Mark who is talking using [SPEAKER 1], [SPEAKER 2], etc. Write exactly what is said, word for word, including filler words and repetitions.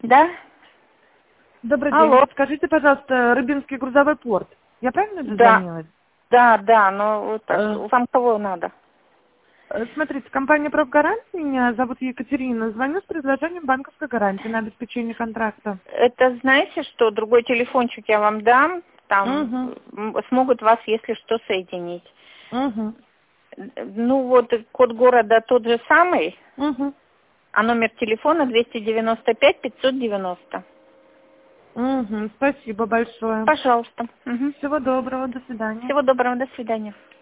[SPEAKER 1] Да?
[SPEAKER 2] Добрый день.
[SPEAKER 1] Алло.
[SPEAKER 2] Скажите, пожалуйста, Рыбинский грузовой порт. Я правильно
[SPEAKER 1] Да.
[SPEAKER 2] дозвонилась?
[SPEAKER 1] Да, да, но вот так,
[SPEAKER 2] Э,
[SPEAKER 1] вам кого надо?
[SPEAKER 2] э, Смотрите, компания «Профгарант», меня зовут Екатерина. Звоню с предложением банковской гарантии на обеспечение контракта.
[SPEAKER 1] Это знаете что, другой телефончик я вам дам, там
[SPEAKER 2] Угу.
[SPEAKER 1] м, смогут вас, если что, соединить.
[SPEAKER 2] Угу.
[SPEAKER 1] Ну вот, код города тот же самый,
[SPEAKER 2] Угу.
[SPEAKER 1] а номер телефона двести девяносто пять пятьсот девяносто.
[SPEAKER 2] Угу. Спасибо большое.
[SPEAKER 1] Пожалуйста. Мгм.
[SPEAKER 2] Всего доброго. До свидания.
[SPEAKER 1] Всего доброго, до свидания.